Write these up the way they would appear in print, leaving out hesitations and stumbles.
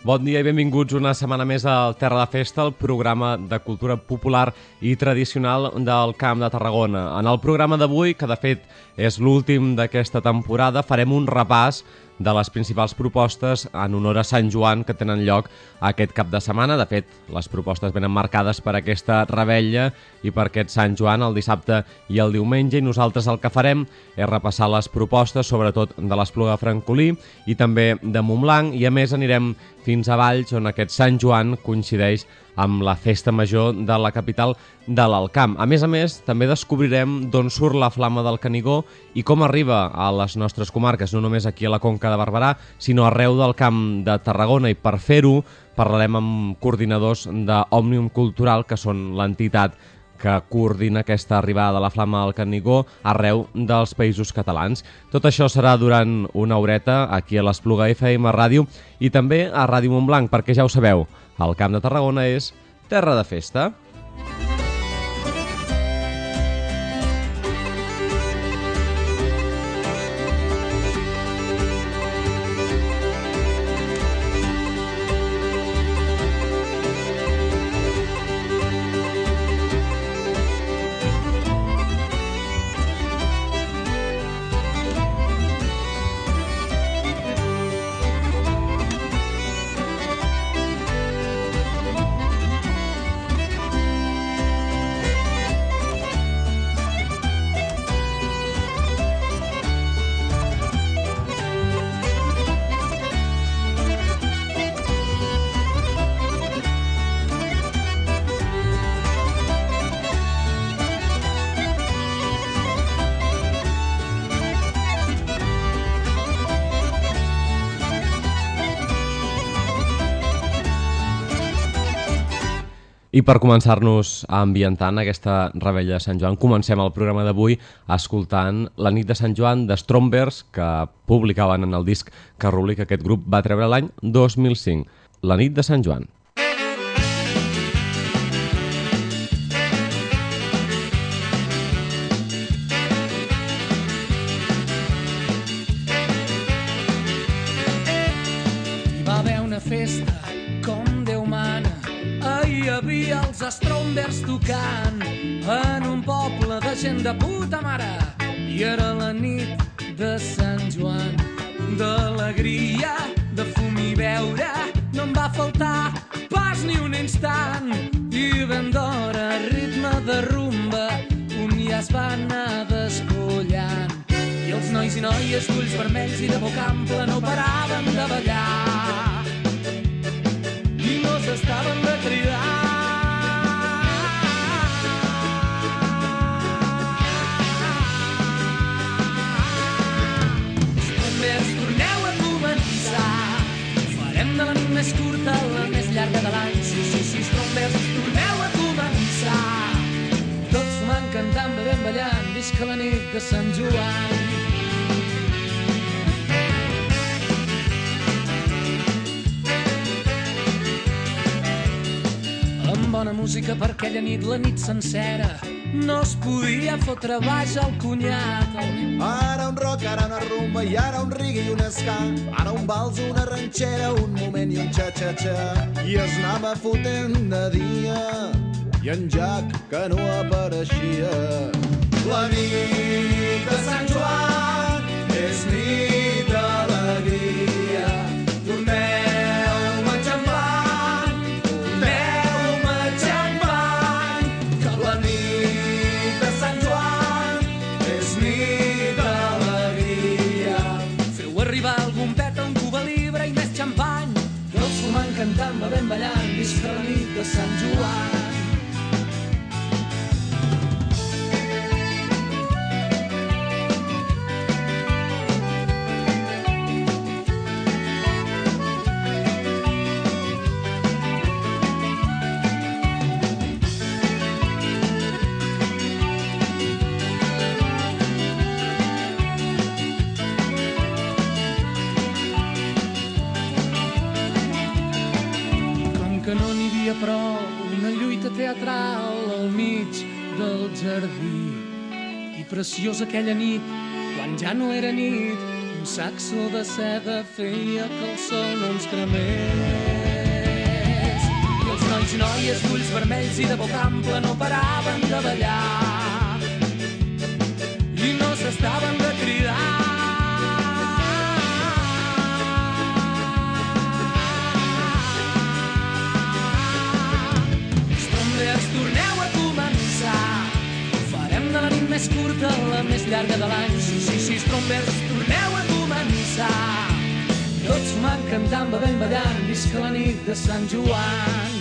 Bon dia i benvinguts una setmana més al Terra de Festa, el programa de cultura popular i tradicional del Camp de Tarragona. En el programa d'avui, que de fet és l'últim d'aquesta temporada, farem un repàs de les principals propostes en honor a Sant Joan que tenen lloc aquest cap de setmana. De fet, les propostes venen marcades per aquesta revetlla i per aquest Sant Joan el dissabte i el diumenge, i nosaltres el que farem és repassar les propostes, sobretot de l'Espluga de Francolí i també de Montblanc, i a més anirem fins a Valls, on aquest Sant Joan coincideix amb la festa major de la capital de l'Alt Camp. A més, també descobrirem d'on surt la flama del Canigó i com arriba a les nostres comarques, no només aquí a la Conca de Barberà, sinó arreu del Camp de Tarragona, i per fer-ho parlarem amb coordinadors d'Òmnium Cultural, que són l'entitat que coordina aquesta arribada de la flama del Canigó arreu dels països catalans. Tot això serà durant una horeta aquí a l'Espluga FM Ràdio i també a Ràdio Montblanc, perquè ja ho sabeu, el Camp de Tarragona és terra de festa. I per començar-nos a ambientar en aquesta revetlla de Sant Joan, comencem el programa d'avui escoltant La nit de Sant Joan de Strombers, que publicaven en el disc Carruli, que aquest grup va treure l'any 2005. La nit de Sant Joan. Hi va haver una festa com Déu mana. Hi havia els Strombers tocant en un poble de gent de puta mare, i era la nit de Sant Joan. D'alegria, de fum i beure, no em va faltar pas ni un instant, i ben d'hora, ritme de rumba, un ja es va anar despullant, i els nois i noies d'ulls vermells i de boca ampla no paraven de ballar i no s'estaven de cridar. Strombers, torneu a començar, farem de la nit més curta la més llarga de l'any. Sí, Strombers, torneu a començar, tots fumant, cantant, bevent, ballant, visca la nit de Sant Joan. Bona música per aquella nit, la nit sencera, no es podia fotre baix al cunyat. Ara un rock, ara una rumba, i ara un reggae i un ska, ara un vals, una ranxera, un moment i un xa-xa-xa. I es anava fotent de dia, i en Jack que no apareixia. La nit de Sant Joan és nit d'alegria, torneu-me xampany, torneu-me xampany, que la nit de Sant Joan és nit d'alegria. Feu arribar algun pet, un cuba libre i més xampany, tots fumant, cantant, bevent, ballant, visca la nit de Sant Joan. Que no n'hi havia prou, una lluita teatral al mig del jardí. I preciosa aquella nit, quan ja no era nit, un saxo de seda feia que el sol no ens cremés. noies d'ulls vermells i de boca ampla no paraven de ballar i no s'estaven de cridar. Estrombers, torneu a començar, farem de la nit més curta la més llarga de l'any. Sí, estrombers, torneu a començar. Tots van cantant, bevent, ballant, visca la nit de Sant Joan.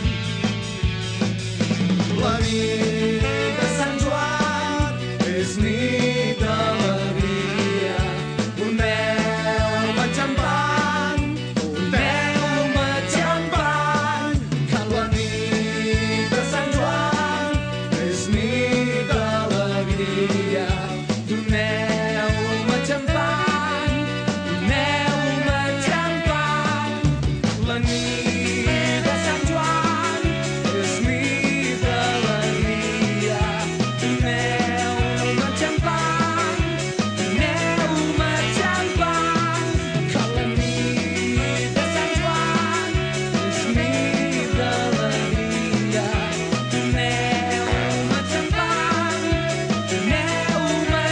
La nit de Sant Joan és nit d'alegria. Doneu-me xampany, doneu-me xampany, que la nit de Sant Joan és nit d'alegria. Doneu-me xampany, doneu-me xampany, la nit de Sant Joan és nit d'alegria. Doneu-me xampany, doneu-me xampany, que la nit de Sant Joan és nit d'alegria. Doneu-me xampany, doneu-me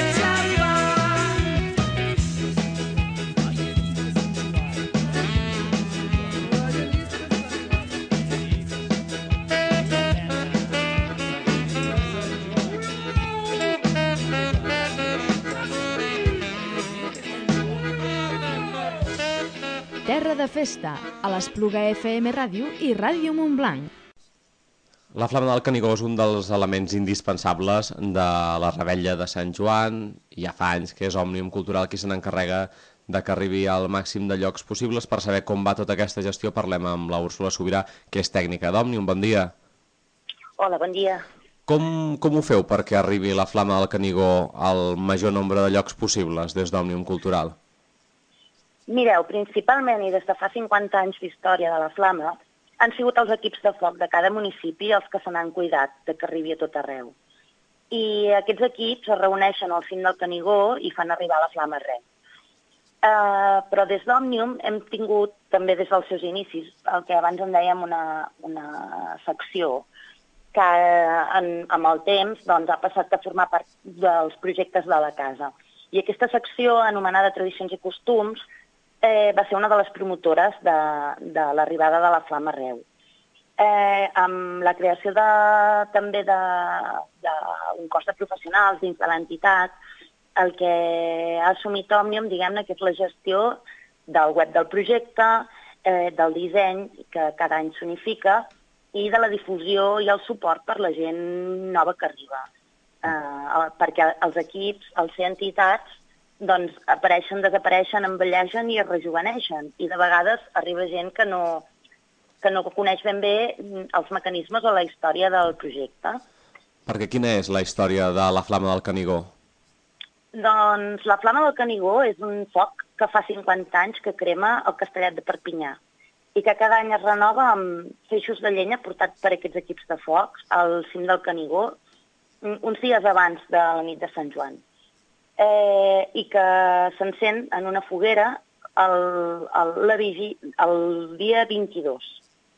Terra de Festa, a l'Espluga FM Ràdio i Ràdio Montblanc. La Flama del Canigó és un dels elements indispensables de la Revetlla de Sant Joan. Ja fa anys que és Òmnium Cultural qui se n'encarrega de que arribi al màxim de llocs possibles. Per saber com va tota aquesta gestió parlem amb la Úrsula Sobirà, que és tècnica d'Òmnium. Bon dia. Hola, bon dia. Com ho feu perquè arribi la Flama del Canigó al major nombre de llocs possibles des d'Òmnium Cultural? Mireu, principalment i des de fa 50 anys d'història de la Flama, han sigut els equips de foc de cada municipi els que se n'han cuidat de que arribi a tot arreu. I aquests equips es reuneixen al cim del Canigó i fan arribar la Flama arreu. Però des d'Òmnium hem tingut, també des dels seus inicis, el que abans en dèiem una secció, que amb el temps doncs, ha passat a formar part dels projectes de la casa. I aquesta secció, anomenada Tradicions i Costums, va ser una de les promotores de l'arribada de la Flama arreu. Amb la creació també d'un cos de professionals dins de l'entitat, el que ha assumit Òmnium, diguem-ne, que és la gestió del web del projecte, del disseny, que cada any s'unifica, i de la difusió i el suport per la gent nova que arriba. Perquè els equips, al ser entitats, doncs apareixen, desapareixen, envelleixen i es rejuveneixen. I de vegades arriba gent que no coneix ben bé els mecanismes o la història del projecte. Perquè quina és la història de la Flama del Canigó? Doncs la Flama del Canigó és un foc que fa 50 anys que crema el Castellet de Perpinyà i que cada any es renova amb feixos de llenya portats per aquests equips de foc al cim del Canigó uns dies abans de la nit de Sant Joan. I que s'encén en una foguera el dia 22.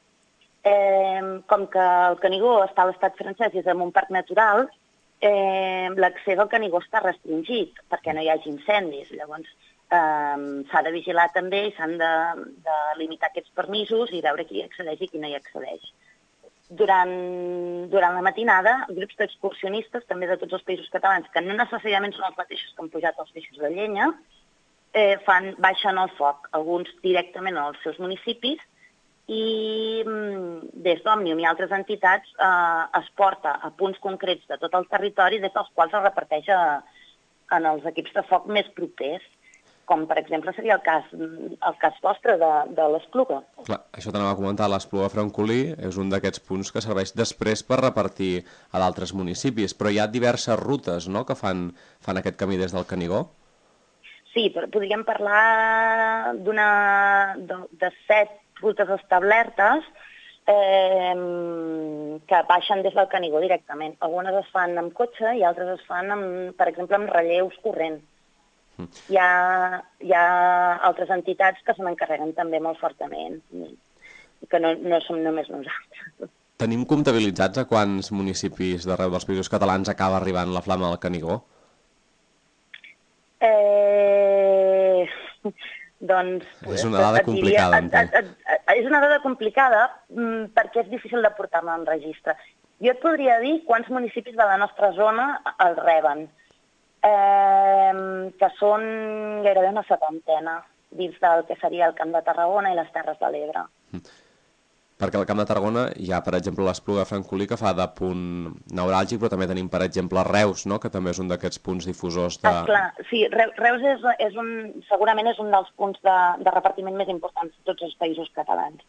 Com que el Canigó està a l'estat francès i és en un parc natural, l'accés al Canigó està restringit perquè no hi hagi incendis. Llavors s'ha de vigilar també i s'han de limitar aquests permisos i veure qui hi accedeix i qui no hi accedeix. Durant la matinada, grups d'excursionistes, també de tots els països catalans, que no necessàriament són els mateixos que han pujat els feixos de llenya, baixen el foc, alguns directament als seus municipis, i des d'Òmnium i altres entitats es porta a punts concrets de tot el territori, des dels quals es reparteix en els equips de foc més propers, com per exemple seria el cas vostre de l'Espluga. Clar, això t'anava a comentar, l'Espluga Francolí és un d'aquests punts que serveix després per repartir a d'altres municipis, però hi ha diverses rutes, no?, que fan aquest camí des del Canigó? Sí, podríem parlar de 7 rutes establertes que baixen des del Canigó directament. Algunes es fan amb cotxe i altres es fan, per exemple, amb relleus corrents. Hi ha altres entitats que se n'encarreguen també molt fortament, que no som només nosaltres. Tenim comptabilitzats a quants municipis d'arreu dels Països Catalans acaba arribant la flama del Canigó? Doncs... És una dada complicada, entenc. És una dada complicada perquè és difícil de portar-la en registre. Jo et podria dir quants municipis de la nostra zona el reben, que són gairebé una setantena dins del que seria el Camp de Tarragona i les Terres de l'Ebre. Perquè al Camp de Tarragona hi ha, per exemple, l'Espluga de Francolí, que fa de punt neuràlgic, però també tenim, per exemple, Reus, no?, que també és un d'aquests punts difusors de... Clar, sí, Reus segurament és un dels punts de repartiment més importants de tots els països catalans.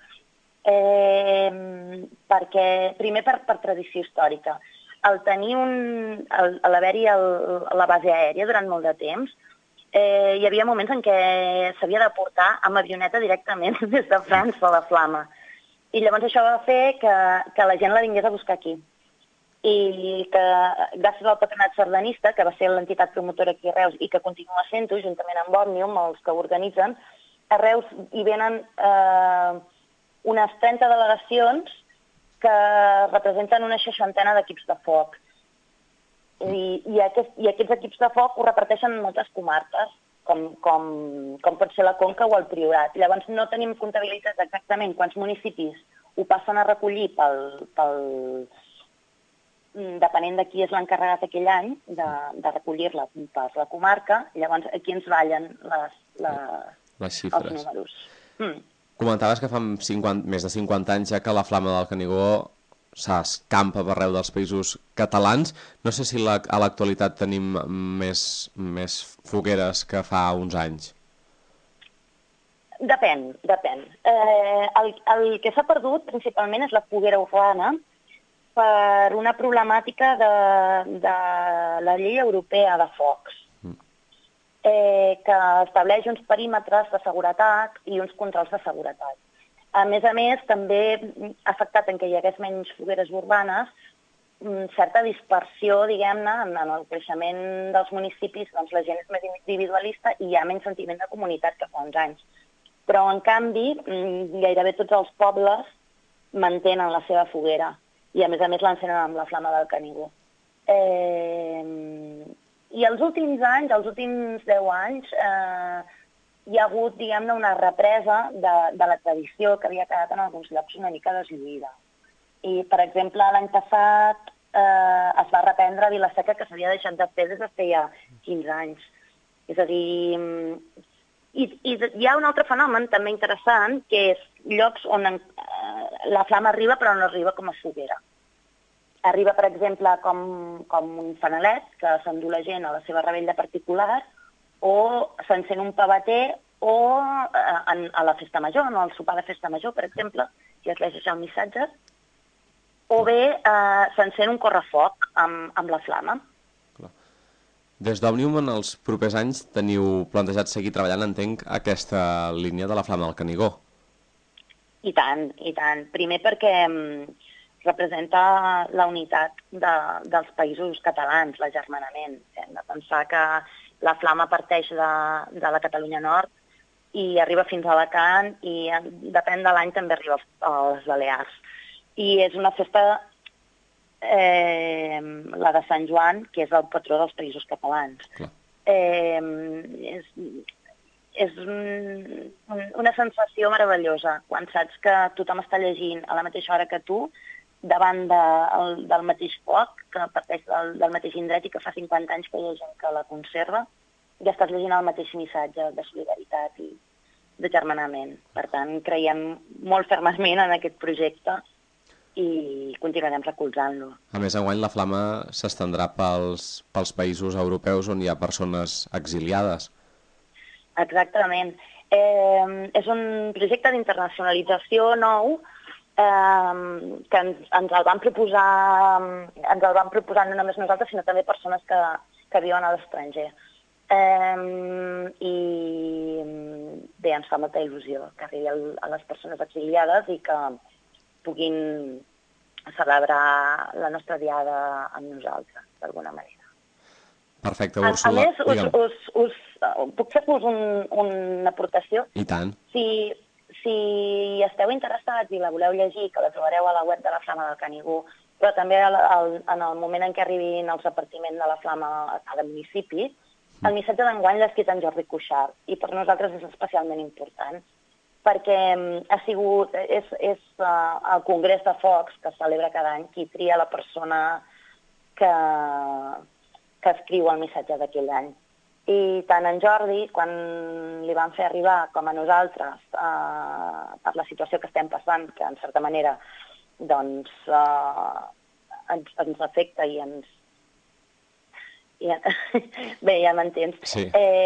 Perquè, primer, per tradició històrica. Al tenir l'haver-hi la base aèria durant molt de temps, hi havia moments en què s'havia de portar amb avioneta directament des de França la flama. I llavors això va fer que la gent la vingués a buscar aquí. I que gràcies al Patronat Sardanista, que va ser l'entitat promotora aquí a Reus i que continua sent-ho, juntament amb Òmnium, els que ho organitzen, a Reus hi venen unes 30 delegacions que representen una 60 d'equips de foc. I aquests equips de foc ho reparteixen en moltes comarques, com pot ser la Conca o el Priorat. Llavors no tenim comptabilitzats exactament quants municipis ho passen a recollir depenent de qui és l'encarregat aquell any de recollir-la per la comarca, llavors aquí ens ballen les xifres. Els números. Comentaves que fa més de 50 anys ja que la flama del Canigó s'escampa per arreu dels països catalans. No sé si a l'actualitat tenim més fogueres que fa uns anys. Depèn. El que s'ha perdut principalment és la foguera urbana per una problemàtica de la llei europea de focs, que estableix uns perímetres de seguretat i uns controls de seguretat. A més, també ha afectat en què hi hagués menys fogueres urbanes, certa dispersió, diguem-ne, en el creixement dels municipis, doncs la gent és més individualista i hi ha menys sentiment de comunitat que fa uns anys. Però, en canvi, gairebé tots els pobles mantenen la seva foguera i, a més l'encenen amb la flama del Canigó. I els últims anys, els últims 10 anys, hi ha hagut, diguem-ne, una represa de la tradició que havia quedat en alguns llocs una mica deslluïda. I, per exemple, l'any passat es va reprendre a Vila-seca, que s'havia deixat de fer des de feia 15 anys. És a dir, hi ha un altre fenomen també interessant, que és llocs on la flama arriba però no arriba com a foguera. Arriba, per exemple, com un fanalet, que s'endú la gent a la seva revetlla particular, o s'encén un pavater, o a la festa major, en el sopar de festa major, per exemple, si es llegeix el missatge, o bé s'encén un correfoc amb la flama. Des d'Òmnium, en els propers anys, teniu plantejat seguir treballant, entenc, aquesta línia de la flama del Canigó. I tant. Primer perquè representa la unitat dels països catalans, l'agermanament. Hem de pensar que la flama parteix de la Catalunya Nord i arriba fins a Alacant i depèn de l'any també arriba a les Balears. I és una festa, la de Sant Joan, que és el patró dels països catalans. És una sensació meravellosa quan saps que tothom està llegint a la mateixa hora que tu davant del mateix foc, que parteix del mateix indret i que fa 50 anys que hi ha gent que la conserva, ja estàs llegint el mateix missatge de solidaritat i d'agermanament. Per tant, creiem molt fermament en aquest projecte i continuarem recolzant-lo. A més, enguany la flama s'estendrà pels països europeus on hi ha persones exiliades. Exactament. És un projecte d'internacionalització nou que ens el van proposar no només nosaltres, sinó també persones que viuen a l'estranger. I bé, ens fa molta il·lusió que arribi a les persones exiliades i que puguin celebrar la nostra diada amb nosaltres, d'alguna manera. Perfecte, Úrsula. A més, puc fer-vos una aportació? I tant. Si si esteu interessats i la voleu llegir, que la trobareu a la web de la Flama del Canigó, però també en el moment en què arribin el repartiment de la Flama a cada municipi, el missatge d'enguany l'ha escrit en Jordi Cuixart, i per nosaltres és especialment important, perquè és el Congrés de Focs, que es celebra cada any, qui tria la persona que escriu el missatge d'aquell any. I tant en Jordi, quan li van fer arribar, com a nosaltres, per la situació que estem passant, que en certa manera doncs, ens afecta i ens... Bé, ja m'entens. Sí.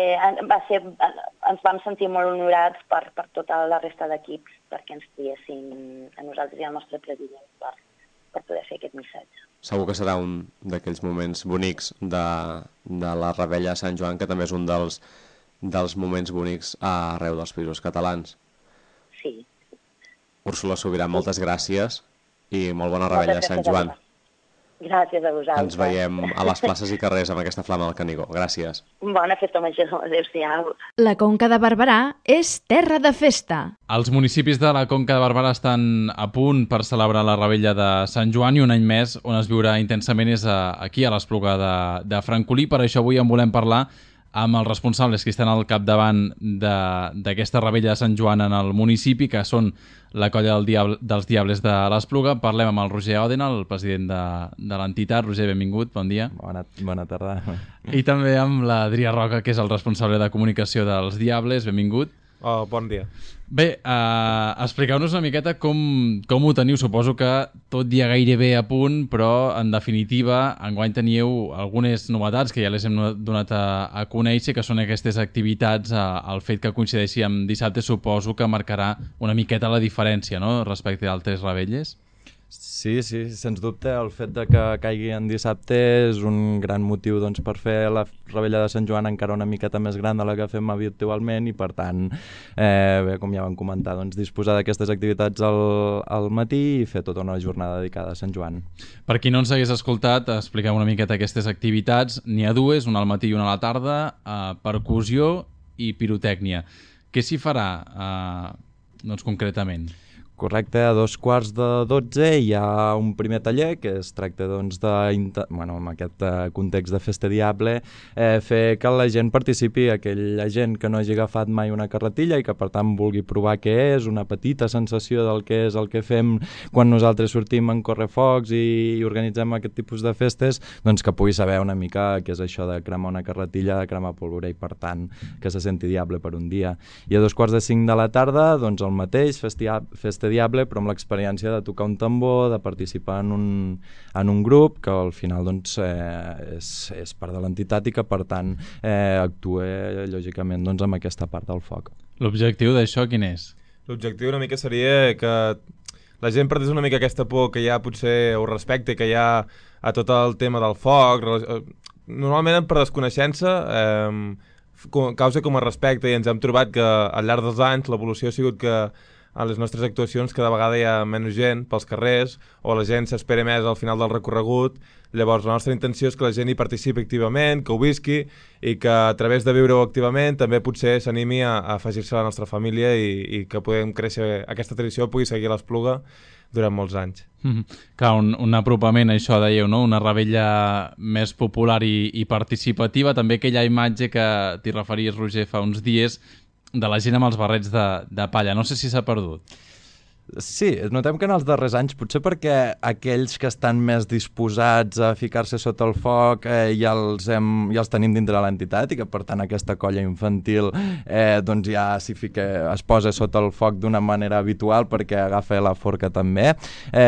Ens vam sentir molt honorats per tota la resta d'equips perquè ens triessin a nosaltres i al nostre president per poder fer aquest missatge. Segur que serà un d'aquells moments bonics de la Revetlla de Sant Joan, que també és un dels moments bonics arreu dels Països Catalans. Sí. Úrsula Sobirà, moltes gràcies i molt bona Revetlla de Sant Joan. Gràcies a vosaltres. Ens veiem a les places i carrers amb aquesta Flama del Canigó. Gràcies. Bona festa major. Adéu-siau. La Conca de Barberà és terra de festa. Els municipis de la Conca de Barberà estan a punt per celebrar la Revetlla de Sant Joan i un any més on es viurà intensament és aquí a l'Espluga de Francolí. Per això avui en volem parlar amb els responsables que estan al capdavant d'aquesta Revetlla de Sant Joan en el municipi, que són la colla dels Diables de l'Espluga. Parlem amb el Roger Oden, el president de l'entitat. Roger, benvingut, bon dia. Bona tarda. I també amb l'Adrià Roca, que és el responsable de comunicació dels Diables. Benvingut. Bon dia. Bé, expliqueu-nos una miqueta com ho teniu. Suposo que tot ja gairebé a punt, però en definitiva enguany teníeu algunes novetats que ja les hem donat a conèixer, que són aquestes activitats. El fet que coincideixi amb dissabte suposo que marcarà una miqueta la diferència, no?, respecte a altres revetlles. Sí, sens dubte el fet de que caigui en dissabte és un gran motiu doncs, per fer la Revetlla de Sant Joan encara una miqueta més gran de la que fem habitualment i per tant, bé, com ja vam comentar, doncs, disposar d'aquestes activitats al matí i fer tota una jornada dedicada a Sant Joan. Per qui no ens hagués escoltat, expliquem una miqueta aquestes activitats. N'hi ha dues, una al matí i una a la tarda, percussió i pirotècnia. Què s'hi farà doncs, concretament? Correcte, a 11:45 hi ha un primer taller que es tracta doncs, en aquest context de Festa Diable, fer que la gent participi, aquella gent que no hagi agafat mai una carretilla i que per tant vulgui provar què és, una petita sensació del que és el que fem quan nosaltres sortim en correfocs i organitzem aquest tipus de festes, doncs que pugui saber una mica què és això de cremar una carretilla, de cremar pólvora i per tant que se senti diable per un dia. I a 4:45 de la tarda, doncs el mateix, Festa Diable, però amb l'experiència de tocar un tambor, de participar en un grup que al final doncs, és part de l'entitat i que per tant actua lògicament doncs, amb aquesta part del foc. L'objectiu d'això quin és? L'objectiu una mica seria que la gent perdés una mica aquesta por que hi ha potser o respecte que hi ha a tot el tema del foc. Normalment per desconeixença causa com a respecte i ens hem trobat que al llarg dels anys l'evolució ha sigut que a les nostres actuacions cada vegada hi ha menys gent pels carrers o la gent s'espera més al final del recorregut. Llavors la nostra intenció és que la gent hi participi activament, que ho visqui i que a través de viure-ho activament també potser s'animi a afegir-se a la nostra família i que podem créixer, aquesta tradició pugui seguir a l'Espluga durant molts anys. Clar, un apropament, això dèieu, no? Una revetlla més popular i participativa. També aquella imatge que t'hi referies, Roger, fa uns dies, de la gent amb els barrets de palla. No sé si s'ha perdut. Sí, notem que en els darrers anys, potser perquè aquells que estan més disposats a ficar-se sota el foc ja els tenim dintre de l'entitat i que per tant aquesta colla infantil doncs ja es posa sota el foc d'una manera habitual perquè agafa la forca també,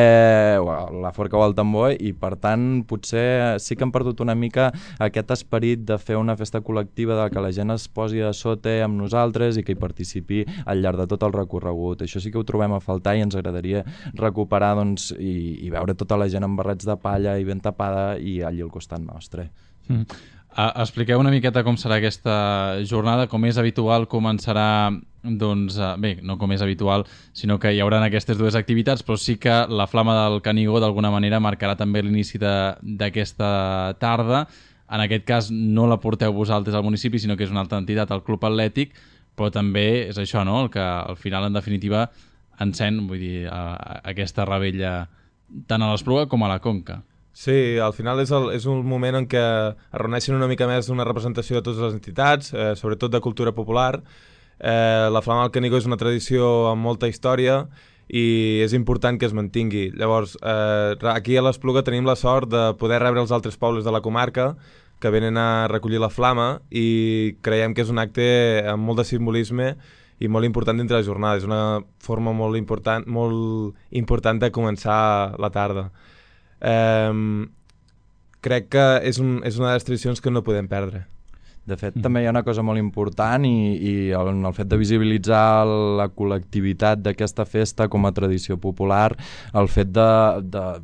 la forca o el tambor, i per tant potser sí que hem perdut una mica aquest esperit de fer una festa col·lectiva, de que la gent es posi a sota amb nosaltres i que hi participi al llarg de tot el recorregut. Això sí que ho trobem a faltar i ens agradaria recuperar doncs, i veure tota la gent amb barrets de palla i ben tapada i allí al costat nostre. Expliqueu una miqueta com serà aquesta jornada. Com és habitual començarà, doncs, bé, no com és habitual, sinó que hi haurà aquestes dues activitats, però sí que la Flama del Canigó d'alguna manera marcarà també l'inici d'aquesta tarda. En aquest cas no la porteu vosaltres al municipi, sinó que és una altra entitat, el Club Atlètic, però també és això, no? El que al final, en definitiva, encén, vull dir, aquesta revetlla tant a l'Espluga com a la Conca. Sí, al final és un moment en què es reuneixen una mica més una representació de totes les entitats, sobretot de cultura popular. La Flama del Canigó és una tradició amb molta història i és important que es mantingui. Llavors, aquí a l'Espluga tenim la sort de poder rebre els altres pobles de la comarca que venen a recollir la flama i creiem que és un acte amb molt de simbolisme i molt important dintre la jornada. És una forma molt important de començar la tarda. Crec que és una de les tradicions que no podem perdre. De fet, també hi ha una cosa molt important i el fet de visibilitzar la col·lectivitat d'aquesta festa com a tradició popular, el fet de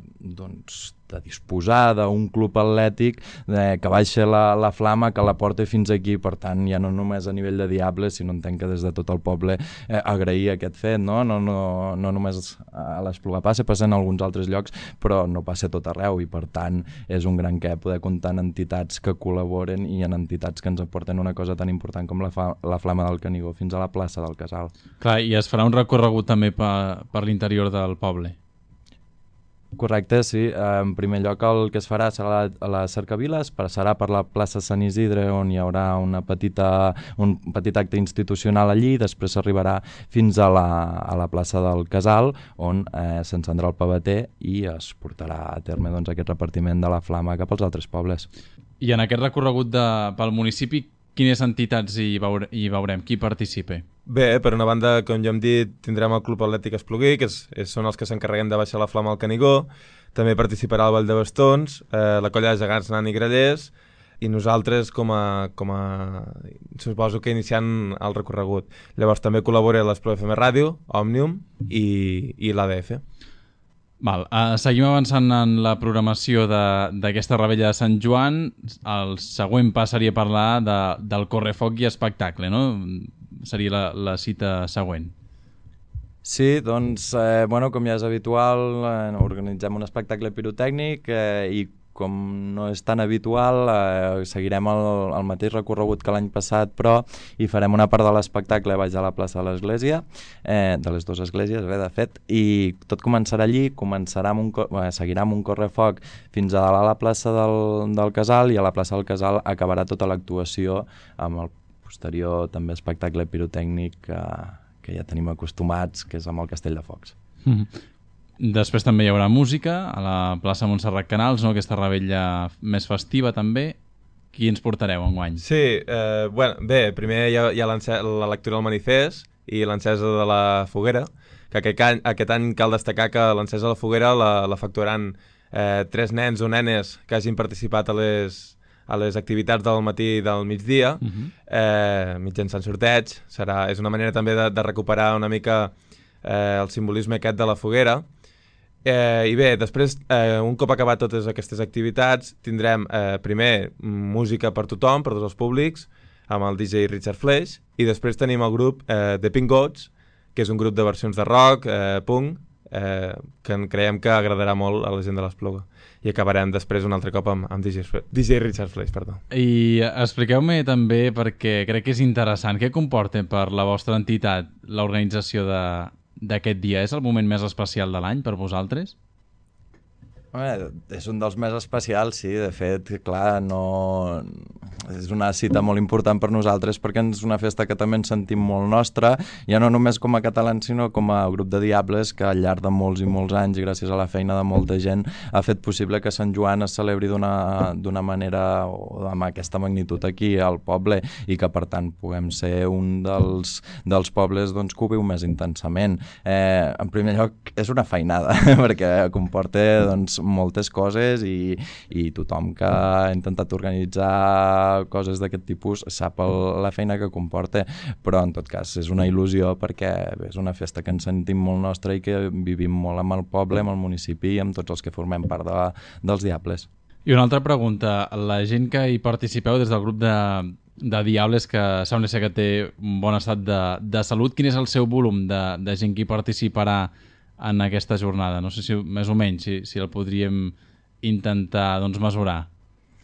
disposar d'un club atlètic que baixa la flama, que la porta fins aquí, per tant, ja no només a nivell de Diables, sinó entenc que des de tot el poble agrair aquest fet, no només a l'Espluga passa en alguns altres llocs, però no passa tot arreu i per tant és un gran què poder comptar en entitats que col·laboren i en entitats que ens aporten una cosa tan important com la Flama del Canigó fins a la plaça del Casal. Clar, i es farà un recorregut també per l'interior del poble. Correcte, sí. En primer lloc el que es farà serà a la Cercaviles, passarà per la plaça Sant Isidre on hi haurà un petit acte institucional allí, després s'arribarà fins a la plaça del Casal on s'encendrà el paveter i es portarà a terme aquest repartiment de la flama cap als altres pobles. I en aquest recorregut pel municipi, quines entitats hi veurem? Qui participa? Bé, per una banda, com ja hem dit, tindrem el Club Atlètic Esplugui, que són els que s'encarreguen de baixar la flama al Canigó. També participarà el Vall de Bastons, la Colla de Gegants Nan i Grallers, i nosaltres com a suposo que iniciant el recorregut. Llavors també col·labora l'Espluga FM Ràdio, Òmnium i l'ADF. Seguim avançant en la programació d'aquesta revetlla de Sant Joan. El següent pas seria parlar del correfoc i espectacle, no? Seria la cita següent. Sí, doncs, com ja és habitual, organitzem un espectacle pirotècnic i com no és tan habitual, seguirem el mateix recorregut que l'any passat, però hi farem una part de l'espectacle baix a la plaça de l'Església, de les dues esglésies, de fet, i tot començarà allí, seguirà amb un correfoc fins a la plaça del Casal, i a la plaça del Casal acabarà tota l'actuació amb el posterior també espectacle pirotècnic que ja tenim acostumats, que és amb el Castell de Focs. Després també hi haurà música a la plaça Montserrat Canals, no? Aquesta revetlla més festiva també. Qui ens portareu enguany? Sí, bé, primer hi ha la lectura del manifest i l'encesa de la foguera, que aquest any cal destacar que l'encesa de la foguera l'efectuaran 3 nens o nenes que hagin participat a les activitats del matí i del migdia, mitjançant sorteig. És una manera també de recuperar una mica el simbolisme aquest de la foguera. I bé, després, un cop acabat totes aquestes activitats, tindrem primer música per tothom, per tots els públics, amb el DJ Richard Flesch, i després tenim el grup The Pink Goats, que és un grup de versions de rock, punk, que creiem que agradarà molt a la gent de l'Espluga. I acabarem després un altre cop amb DJ Richard Flesch, perdó. I expliqueu-me també, perquè crec que és interessant, què comporta per la vostra entitat l'organització d'aquest dia? És el moment més especial de l'any per vosaltres? És un dels més especials, sí. De fet, clar, és una cita molt important per nosaltres perquè és una festa que també ens sentim molt nostra, ja no només com a catalans sinó com a grup de Diables que al llarg de molts i molts anys, gràcies a la feina de molta gent, ha fet possible que Sant Joan es celebri d'una manera o amb aquesta magnitud aquí al poble i que per tant puguem ser un dels pobles que ho viu més intensament. En primer lloc és una feinada perquè comporta moltes coses i tothom que ha intentat organitzar coses d'aquest tipus sap la feina que comporta, però en tot cas és una il·lusió perquè és una festa que ens sentim molt nostra i que vivim molt amb el poble, amb el municipi i amb tots els que formem part dels Diables. I una altra pregunta, la gent que hi participeu des del grup de Diables, que sembla ser que té un bon estat de salut, quin és el seu volum de gent que hi participarà en aquesta jornada? No sé si més o menys si el podríem intentar mesurar.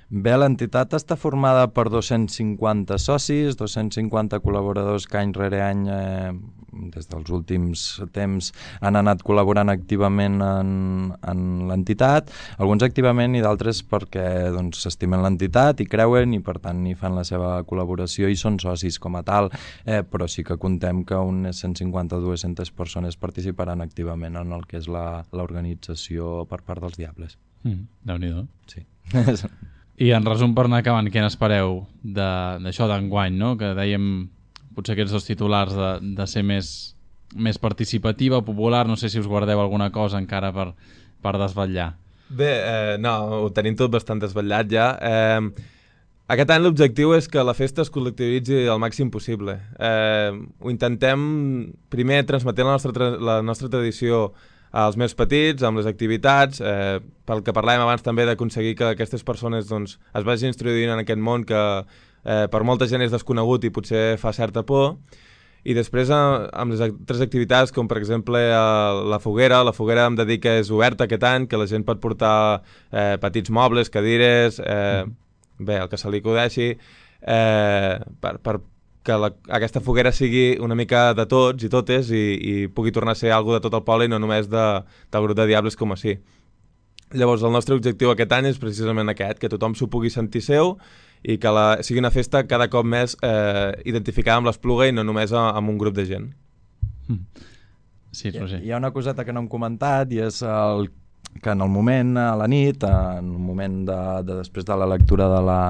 Bé, l'entitat està formada per 250 socis, 250 col·laboradors que any rere any, des dels últims temps, han anat col·laborant activament en l'entitat, alguns activament i d'altres perquè s'estimen l'entitat i creuen i per tant hi fan la seva col·laboració i són socis com a tal, però sí que contem que unes 150 o 200 persones participaran activament en el que és l'organització per part dels Diables. Déu-n'hi-do. Sí. I en resum, per anar acabant, què n'espereu d'això d'enguany, no? Que dèiem potser aquests dos titulars de ser més participativa, popular, no sé si us guardeu alguna cosa encara per desvetllar. Bé, no, ho tenim tot bastant desvetllat ja. Aquest any l'objectiu és que la festa es col·lectivitzi al màxim possible. Ho intentem primer transmetent la nostra tradició als més petits, amb les activitats, pel que parlàvem abans també d'aconseguir que aquestes persones es vagin introduint en aquest món que per molta gent és desconegut i potser fa certa por. I després amb les altres activitats, com per exemple la foguera em dedica és oberta aquest any, que la gent pot portar petits mobles, cadires, bé, el que se li acudeixi, per que aquesta foguera sigui una mica de tots i totes i pugui tornar a ser alguna de tot el poble i no només del grup de Diables com així. Llavors el nostre objectiu aquest any és precisament aquest, que tothom s'ho pugui sentir seu i que sigui una festa cada cop més identificada amb l'Espluga i no només amb un grup de gent. Sí, Roger. Hi ha una coseta que no hem comentat i és que en el moment, a la nit, en el moment després de la lectura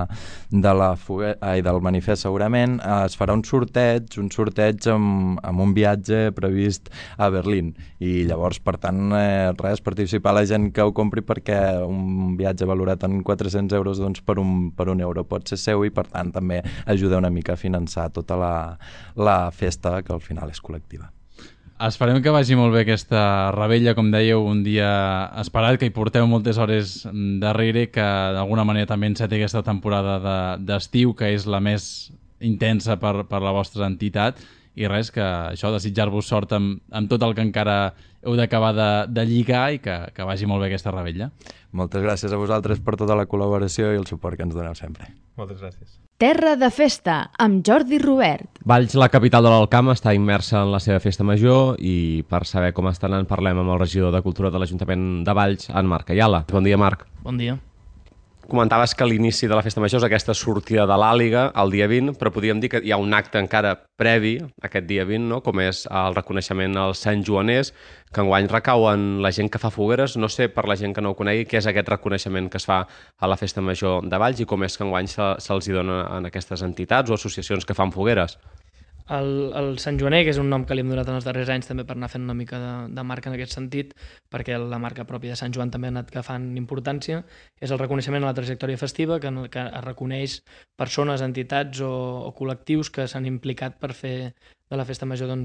del manifest segurament, es farà un sorteig amb un viatge previst a Berlín. I llavors, per tant, participar la gent que ho compri perquè un viatge valorat en 400 euros per un euro pot ser seu i, per tant, també ajuda una mica a finançar tota la festa, que al final és col·lectiva. Esperem que vagi molt bé aquesta rebella, com dèieu, un dia esperat, que hi porteu moltes hores darrere, que d'alguna manera també enceti aquesta temporada d'estiu, que és la més intensa per la vostra entitat, i res, que això, desitjar-vos sort amb tot el que encara heu d'acabar de lligar i que vagi molt bé aquesta rebella. Moltes gràcies a vosaltres per tota la col·laboració i el suport que ens doneu sempre. Moltes gràcies. Terra de Festa, amb Jordi Robert. Valls, la capital de l'Alt Camp, està immersa en la seva festa major i per saber com estan en parlem amb el regidor de Cultura de l'Ajuntament de Valls, en Marc Ayala. Bon dia, Marc. Bon dia. Comentaves que l'inici de la festa major és aquesta sortida de l'Àliga el dia 20, però podríem dir que hi ha un acte encara previ aquest dia 20, no? Com és el reconeixement als Sant Joaners, que enguany recau en la gent que fa fogueres. No sé, per la gent que no ho conegui, què és aquest reconeixement que es fa a la festa major de Valls i com és que enguany se'ls dona en aquestes entitats o associacions que fan fogueres. El Sant Joaner, que és un nom que li hem donat en els darrers anys també per anar fent una mica de marca en aquest sentit, perquè la marca pròpia de Sant Joan també ha anat agafant importància, és el reconeixement a la trajectòria festiva que es reconeix persones, entitats o col·lectius que s'han implicat per fer de la festa major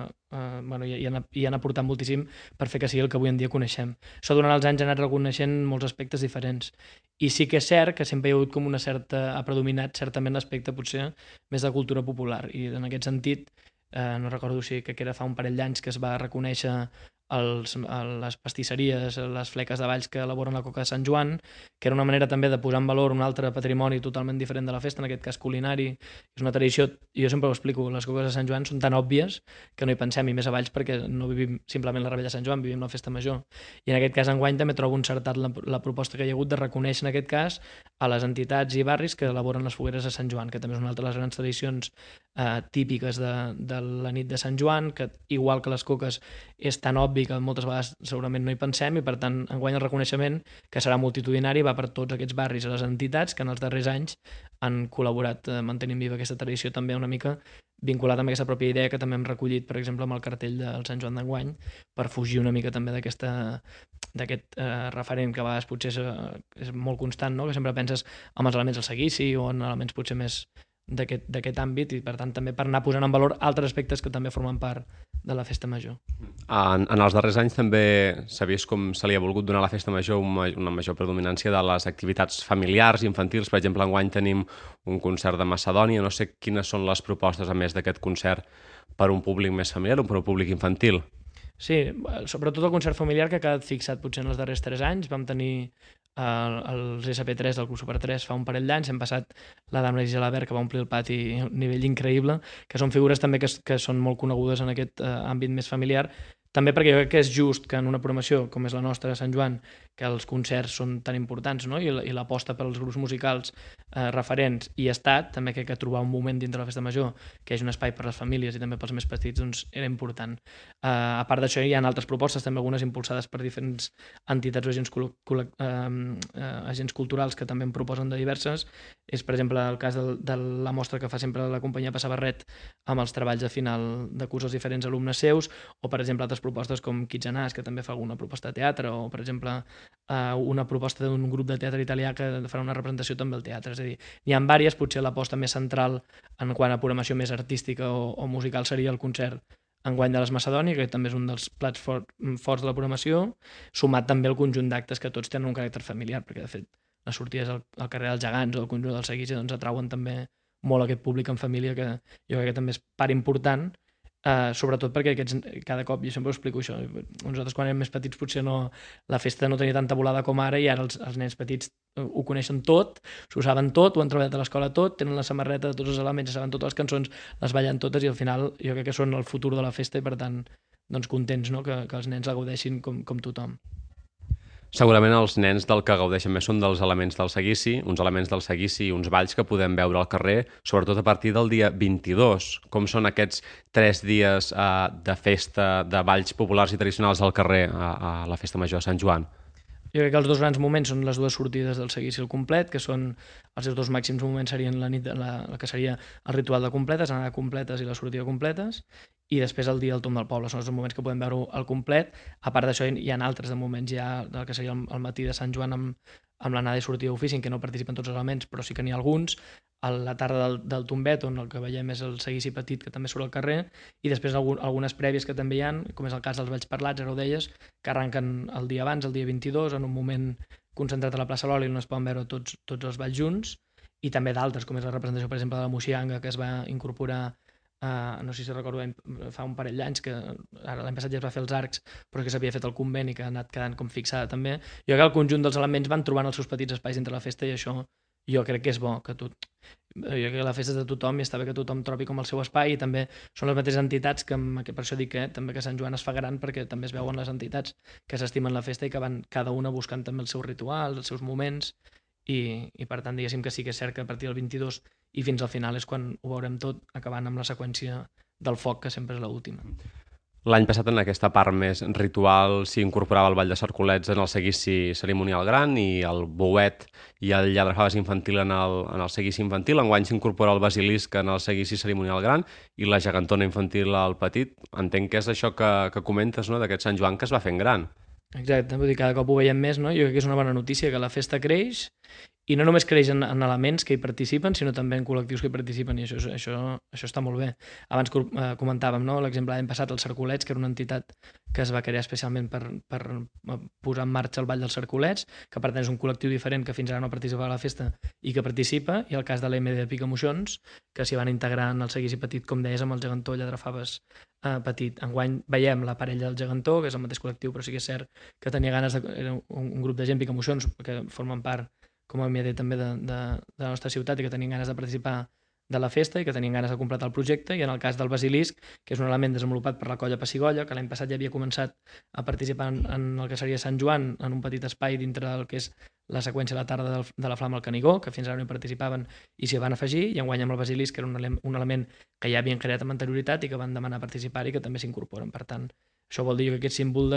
i han aportat moltíssim per fer que sigui el que avui en dia coneixem. Això durant els anys ha anat reconeixent molts aspectes diferents. I sí que és cert que sempre hi ha hagut com ha predominat certament l'aspecte potser més de cultura popular. I en aquest sentit, no recordo si que era fa un parell d'anys que es va reconèixer les pastisseries, les fleques de Valls que elaboren la coca de Sant Joan, que era una manera també de posar en valor un altre patrimoni totalment diferent de la festa, en aquest cas culinari. És una tradició, jo sempre ho explico, les coques de Sant Joan són tan òbvies que no hi pensem, i més a Valls perquè no vivim simplement la rebella de Sant Joan, vivim la festa major. I en aquest cas enguany també trobo encertat la proposta que hi ha hagut de reconèixer en aquest cas a les entitats i barris que elaboren les fogueres de Sant Joan, que també és una altra de les grans tradicions típiques de la nit de Sant Joan, que igual que les coques és tan obvi que moltes vegades segurament no hi pensem i per tant enguany el reconeixement, que serà multitudinari, va per tots aquests barris i les entitats que en els darrers anys han col·laborat mantenint viva aquesta tradició també una mica vinculat amb aquesta pròpia idea que també hem recollit, per exemple, amb el cartell del Sant Joan d'enguany, per fugir una mica també d'aquest referent que a vegades potser és molt constant, no? Que sempre penses en els elements del seguici o en elements potser més d'aquest àmbit i per tant també per anar posant en valor altres aspectes que també formen part de la festa major. En els darrers anys també s'ha vist com se li ha volgut donar a la festa major una major predominància de les activitats familiars i infantils. Per exemple, enguany tenim un concert de Macedònia. No sé quines són les propostes a més d'aquest concert per un públic més familiar o per un públic infantil. Sí, sobretot el concert familiar que ha quedat fixat potser en els darrers 3 anys. Vam tenir els SP3 del Club Super 3 fa un parell d'anys, hem passat la Dama de Gisela-Ver, que va omplir el pati a un nivell increïble, que són figures també que són molt conegudes en aquest àmbit més familiar, també perquè jo crec que és just que en una programació com és la nostra de Sant Joan, que els concerts són tan importants, no? I l'aposta per als grups musicals referents i estat, també crec que trobar un moment dintre la festa major que hi hagi un espai per a les famílies i també pels més petits, doncs era important. A part d'això hi ha altres propostes, també algunes impulsades per diferents entitats o agents culturals que també en proposen de diverses. És, per exemple, el cas de la mostra que fa sempre la companyia Passabarret amb els treballs de final de curs als diferents alumnes seus, o, per exemple, altres propostes com Kids and Us, que també fa alguna proposta de teatre, o, per exemple, una proposta d'un grup de teatre italià que farà una representació també al teatre. És a dir, n'hi ha diverses, potser l'aposta més central en quant a programació més artística o musical seria el concert enguany de les Macedònia, que també és un dels plats forts de la programació, sumat també al conjunt d'actes que tots tenen un caràcter familiar, perquè de fet les sortides al carrer dels Gegants o al conjunt del Seguici doncs atrauen també molt aquest públic en família, que jo crec que també és part important, sobretot perquè cada cop, jo sempre ho explico això, nosaltres quan érem més petits potser la festa no tenia tanta volada com ara, i ara els nens petits ho coneixen tot, s'ho saben tot, ho han treballat a l'escola tot, tenen la samarreta de tots els elements, saben totes les cançons, les ballen totes, i al final jo crec que són el futur de la festa, i per tant doncs contents, no? que els nens la gaudeixin com tothom. Segurament els nens del que gaudeixen més són dels elements del seguici, uns elements del seguici i uns balls que podem veure al carrer, sobretot a partir del dia 22. Com són aquests 3 dies de festa, de balls populars i tradicionals al carrer a la Festa Major de Sant Joan? Jo crec que els dos grans moments són les dues sortides del seguici al complet, que són els seus dos màxims moments serien la nit, la que seria el ritual de completes, anar a completes i la sortida de completes, i després el dia del tomb del poble. Són els moments que podem veure al complet. A part d'això hi ha altres de moments ja del que seria el matí de Sant Joan amb l'anada i sortida d'ofici, en què no participen tots els elements, però sí que n'hi ha alguns, a la tarda del tombet, on el que veiem és el seguici petit, que també surt al carrer, i després algunes prèvies que també hi ha, com és el cas dels balls parlats, ara ho deies, que arrenquen el dia abans, el dia 22, en un moment concentrat a la plaça Loli, on es poden veure tots els balls junts, i també d'altres, com és la representació, per exemple, de la Moxianga, que es va incorporar, no sé si recordo, fa un parell d'anys, que ara l'any passat ja es va fer els arcs, però que s'havia fet el conveni, que ha anat quedant com fixada també. Jo crec que el conjunt dels elements van trobant els seus petits espais dintre la festa, i això jo crec que és bo, jo crec que la festa és de tothom i està bé que tothom trobi com el seu espai, i també són les mateixes entitats que per això dic també que Sant Joan es fa gran, perquè també es veuen les entitats que s'estimen la festa i que van cada una buscant també els seus rituals, els seus moments, i per tant diguéssim que sí que és cert que a partir del 22 i fins al final és quan ho veurem tot, acabant amb la seqüència del foc, que sempre és l'última. L'any passat, en aquesta part més ritual, s'hi incorporava el ball de Cercolets en el seguici cerimonial gran, i el bouet i el lladrefaves infantil en el seguici infantil. Enguany s'incorpora el basilisc en el seguici cerimonial gran i la gegantona infantil al petit. Entenc que és això que comentes, no?, d'aquest Sant Joan que es va fent gran. Exacte, vull dir, cada cop ho veiem més, no? Jo crec que és una bona notícia que la festa creix, i no només creix en elements que hi participen, sinó també en col·lectius que hi participen, i això està molt bé. Abans comentàvem, no?, l'exemple de l'any passat, el Cercolets, que era una entitat que es va crear especialment per posar en marxa el Ball dels Cercolets, que per tant és un col·lectiu diferent que fins ara no participava a la festa i que participa, i el cas de l'MD de Picamoixons, que s'hi van integrar en el seguici petit, com deies, amb el gegantó Lladrefaves petit. Enguany veiem la parella del gegantó, que és el mateix col·lectiu, però sí que és cert que tenia ganes era un grup de gent, Picamoixons, que formen part com a MD també de la nostra ciutat, i que tenien ganes de participar de la festa i que tenien ganes de completar el projecte. I en el cas del basilisc, que és un element desenvolupat per la colla Pessigolla, que l'any passat ja havia començat a participar en el que seria Sant Joan, en un petit espai dintre del que és la seqüència de la tarda de la Flama al Canigó, que fins ara no hi participaven i s'hi van afegir, i enguany amb el basilisc, que era un element que ja havien creat amb anterioritat i que van demanar participar-hi, que també s'incorporen. Per tant, això vol dir que aquest símbol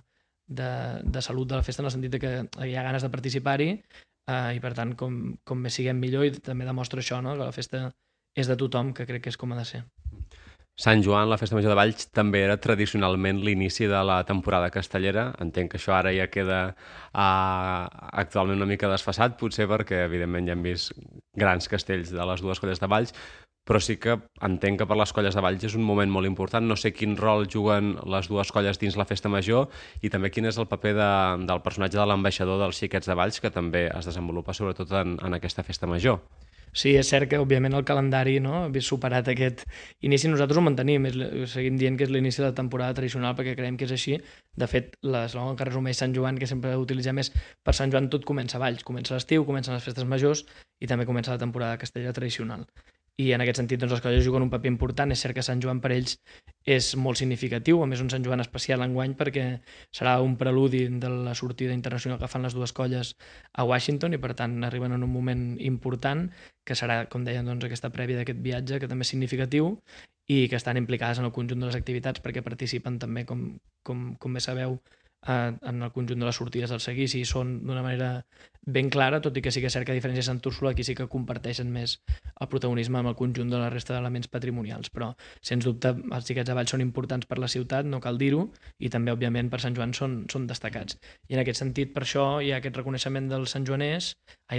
de salut de la festa, en el sentit que hi ha ganes de participar-hi, i per tant com més siguem millor, i també demostra això, no?, que la festa és de tothom, que crec que és com ha de ser. Sant Joan, la Festa Major de Valls, també era tradicionalment l'inici de la temporada castellera. Entenc que això ara ja queda actualment una mica desfasat, potser perquè evidentment ja hem vist grans castells de les dues colles de Valls, però sí que entenc que per les colles de Valls és un moment molt important. No sé quin rol juguen les dues colles dins la Festa Major, i també quin és el paper del personatge de l'ambaixador dels Xiquets de Valls, que també es desenvolupa sobretot en aquesta Festa Major. Sí, és cert que, òbviament, el calendari ha superat aquest inici. Nosaltres ho mantenim, seguim dient que és l'inici de la temporada tradicional perquè creiem que és així. De fet, l'eslògan que resumeix Sant Joan, que sempre utilitzem, és per Sant Joan tot comença a Valls. Comença l'estiu, comencen les festes majors i també comença la temporada castellera tradicional. I en aquest sentit les colles juguen un paper important. És cert que Sant Joan per ells és molt significatiu, a més un Sant Joan especial enguany perquè serà un preludi de la sortida internacional que fan les dues colles a Washington i per tant arriben en un moment important que serà, com deien, aquesta prèvia d'aquest viatge que també és significatiu i que estan implicades en el conjunt de les activitats perquè participen també, com bé sabeu, en el conjunt de les sortides del seguici i són d'una manera ben clara, tot i que sí que és cert que a diferència de Sant Úrsula aquí sí que comparteixen més el protagonisme amb el conjunt de la resta d'elements patrimonials, però sens dubte els xiquets de Valls són importants per la ciutat, no cal dir-ho, i també òbviament per Sant Joan són destacats. I en aquest sentit per això hi ha aquest reconeixement dels santjoaners,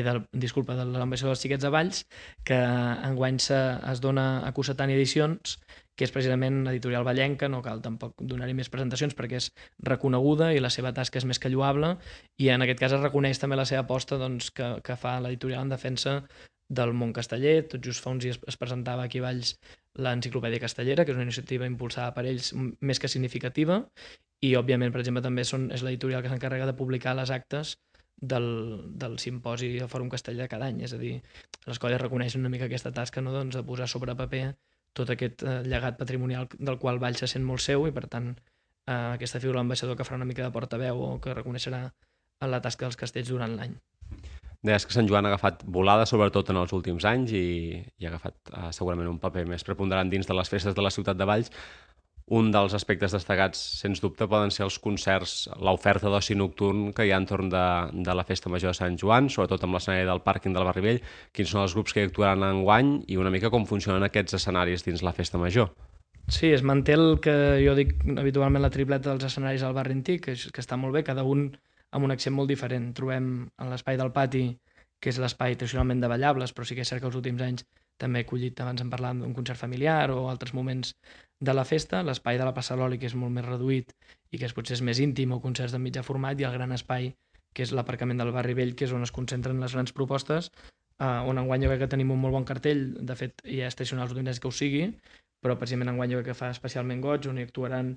de l'ambaixador dels xiquets de Valls, que enguany es dona a Cossetània Edicions, que és precisament editorial vallenca, no cal tampoc donar-hi més presentacions perquè és reconeguda i la seva tasca és més que lloable i en aquest cas es reconeix també la seva aposta que fa l'editorial en defensa del món casteller. Tot just fa uns dies es presentava aquí a Valls l'Enciclopèdia Castellera, que és una iniciativa impulsada per ells més que significativa i òbviament, per exemple, també és l'editorial que s'encarrega de publicar les actes del simposi del Fòrum Casteller cada any, és a dir, les colles reconeixen una mica aquesta tasca de posar sobre paper tot aquest llegat patrimonial del qual Valls se sent molt seu i per tant aquesta figura de l'ambaixador que farà una mica de portaveu o que reconeixerà la tasca dels castells durant l'any. Deies que Sant Joan ha agafat volada sobretot en els últims anys i ha agafat segurament un paper més preponderant dins de les festes de la ciutat de Valls. Un dels aspectes destacats, sens dubte, poden ser els concerts, l'oferta d'oci nocturn que hi ha entorn de la Festa Major de Sant Joan, sobretot amb l'escenari del pàrquing del Barri Vell. Quins són els grups que hi actuaran enguany i una mica com funcionen aquests escenaris dins la Festa Major? Sí, es manté el que jo dic habitualment la tripleta dels escenaris al barri antic, que està molt bé, cada un amb un accent molt diferent. Trobem en l'espai del pati, que és l'espai tradicionalment de ballables, però sí que és cert que els últims anys també he acollit, abans en parlàvem d'un concert familiar o altres moments de la festa, l'espai de la plaça Loli, que és molt més reduït i que potser és més íntim, o concerts de mitjà format, i el gran espai, que és l'aparcament del Barri Vell, que és on es concentren les grans propostes, on enguany jo crec que tenim un molt bon cartell, de fet ja és tradicional els últims anys que ho sigui, però precisament enguany jo crec que fa especialment goig, on hi actuaran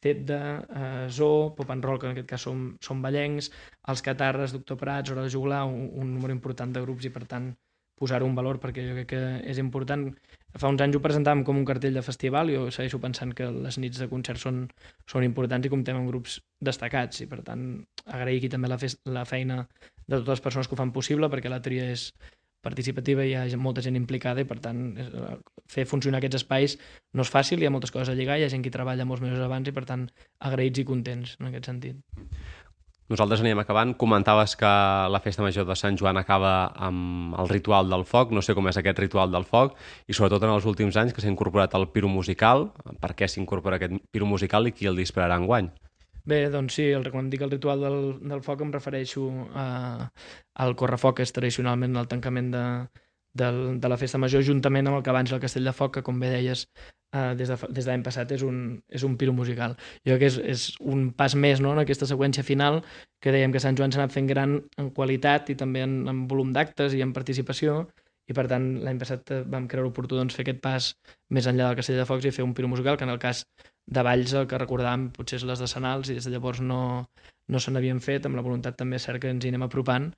Tedda, Zoo, Pop and Roll, que en aquest cas són ballencs, els Catarres, Doctor Prats, Hora de Juglar, un número important de grups i per tant posar-ho en valor perquè jo crec que és important. Fa uns anys ho presentàvem com un cartell de festival i jo segueixo pensant que les nits de concert són importants i comptem amb grups destacats i per tant agrair aquí també la feina de totes les persones que ho fan possible perquè la tria és participativa i hi ha molta gent implicada i per tant fer funcionar aquests espais no és fàcil, hi ha moltes coses a lligar, hi ha gent que treballa molts mesos abans i per tant agraïts i contents en aquest sentit. Nosaltres anirem acabant. Comentaves que la Festa Major de Sant Joan acaba amb el ritual del foc. No sé com és aquest ritual del foc i sobretot en els últims anys que s'ha incorporat el piro musical. Per què s'incorpora aquest piro musical i qui el dispararà enguany? Bé, doncs sí, quan dic el ritual del foc em refereixo al correfoc, que és tradicionalment el tancament de la Festa Major, juntament amb el que abans el Castell de Foc, que com bé deies, des de l'any passat és un piro musical. Jo crec que és un pas més en aquesta seqüència final, que dèiem que Sant Joan s'ha anat fent gran en qualitat i també en volum d'actes i en participació, i per tant l'any passat vam creure oportú fer aquest pas més enllà del Castell de Focs i fer un piro musical, que en el cas de Valls el que recordàvem potser és les de Senals i des de llavors no se n'havien fet, amb la voluntat també cert que ens hi anem apropant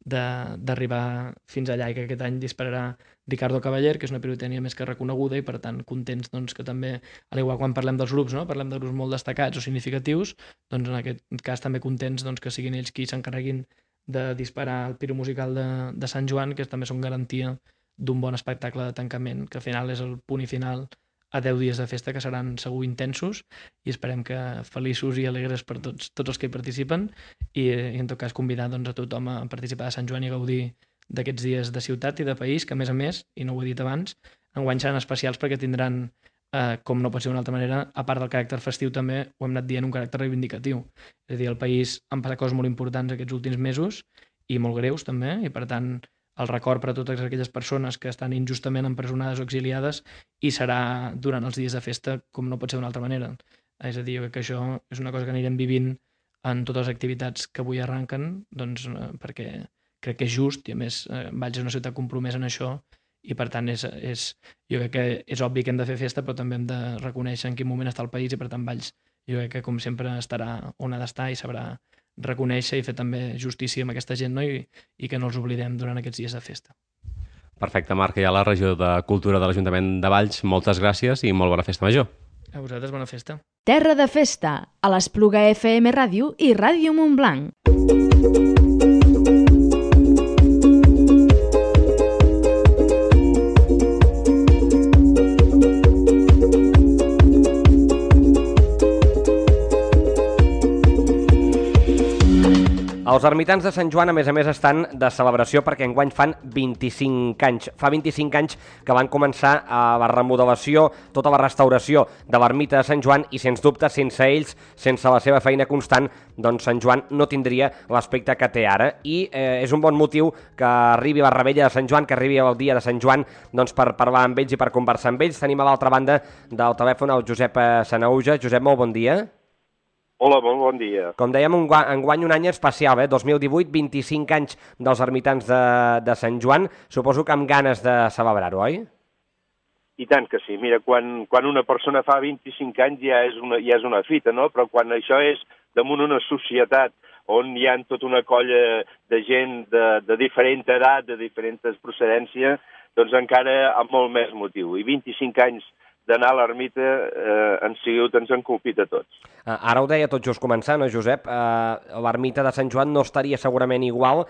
d'arribar fins allà i que aquest any dispararà Ricardo Cavaller, que és una pirotècnia més que reconeguda i per tant contents que també, a l'igual quan parlem dels grups, parlem de grups molt destacats o significatius, doncs en aquest cas també contents que siguin ells qui s'encarreguin de disparar el piro musical de Sant Joan, que també són garantia d'un bon espectacle de tancament, que al final és el punt i final a 10 dies de festa que seran segur intensos i esperem que feliços i alegres per tots els que hi participen i en tot cas convidar a tothom a participar de Sant Joan i a gaudir d'aquests dies de ciutat i de país que a més, i no ho he dit abans, enguany seran especials perquè tindran, com no pot ser d'una altra manera, a part del caràcter festiu també ho hem anat dient un caràcter reivindicatiu. És a dir, al país han passat coses molt importants aquests últims mesos i molt greus també i per tant el record per a totes aquelles persones que estan injustament empresonades o exiliades i serà durant els dies de festa com no pot ser d'una altra manera. És a dir, jo crec que això és una cosa que anirem vivint en totes les activitats que avui arrenquen perquè crec que és just i a més Valls és una ciutat compromesa en això i per tant jo crec que és obvi que hem de fer festa, però també hem de reconèixer en quin moment està el país, i per tant Valls jo crec que com sempre estarà on ha d'estar i sabrà reconèixer i fer també justícia amb aquesta gent, no? I que no els oblidem durant aquests dies de festa. Perfecte, Marc, i a la regió de Cultura de l'Ajuntament de Valls, moltes gràcies i molt bona festa major. A vosaltres, bona festa. Terra de Festa, a l'Espluga FM Ràdio i Ràdio Montblanc. Els ermitans de Sant Joan, a més, estan de celebració perquè enguany fan 25 anys. Fa 25 anys que van començar la remodelació, tota la restauració de l'ermita de Sant Joan i, sens dubte, sense ells, sense la seva feina constant, doncs Sant Joan no tindria l'aspecte que té ara. I és un bon motiu que arribi la rebella de Sant Joan, que arribi el dia de Sant Joan, doncs per parlar amb ells i per conversar amb ells. Tenim a l'altra banda del telèfon el Josep Sanauja. Josep, molt bon dia. Hola, molt bon dia. Com dèiem, enguany un any especial, 2018, 25 anys dels ermitans de Sant Joan. Suposo que amb ganes de celebrar-ho, oi? I tant que sí. Mira, quan una persona fa 25 anys ja és una fita, no? Però quan això és damunt una societat on hi ha tota una colla de gent de diferent edat, de diferents procedències, doncs encara amb molt més motiu. I 25 anys d'anar a l'ermita ens han colpit a tots. Ara ho deia tot just començant, no, Josep? L'ermita de Sant Joan no estaria segurament igual,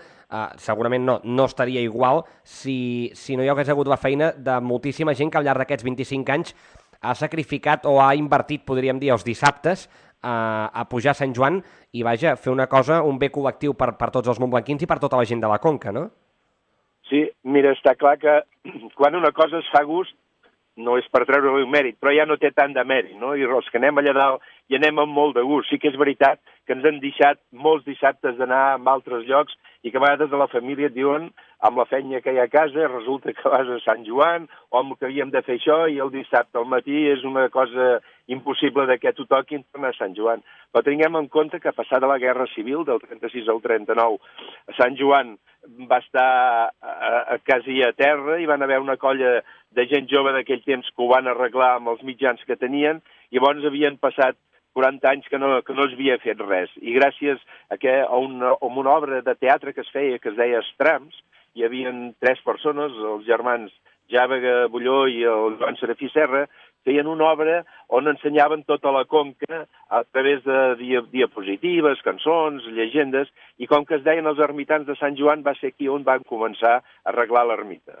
no estaria igual si no hi hagués hagut la feina de moltíssima gent que al llarg d'aquests 25 anys ha sacrificat o ha invertit, podríem dir, els dissabtes a pujar a Sant Joan i, vaja, fer una cosa, un bé col·lectiu per tots els montblanquins i per tota la gent de la Conca, no? Sí, mira, està clar que quan una cosa es fa a gust, no és per treure-li un mèrit, però ja no té tant de mèrit, no? I els que anem allà dalt i anem amb molt de gust. Sí que és veritat que ens han deixat molts dissabtes d'anar a altres llocs i que a vegades de la família et diuen, amb la feina que hi ha a casa, resulta que vas a Sant Joan, o que havíem de fer això, i el dissabte al matí és una cosa impossible de que t'ho toquin per anar a Sant Joan. Però tinguem en compte que passada la Guerra Civil, del 36 al 39, Sant Joan va estar quasi a terra i van haver una colla de gent jove d'aquell temps que ho van arreglar amb els mitjans que tenien, i llavors havien passat 40 anys que no s'havia fet res. I gràcies a una obra de teatre que es feia, que es deia Estrams, hi havia 3 persones, els germans Jàvega Bulló i el Joan Serafí Serra, feien una obra on ensenyaven tota la Conca a través de diapositives, cançons, llegendes, i com que es deien els ermitans de Sant Joan, va ser aquí on van començar a arreglar l'ermita.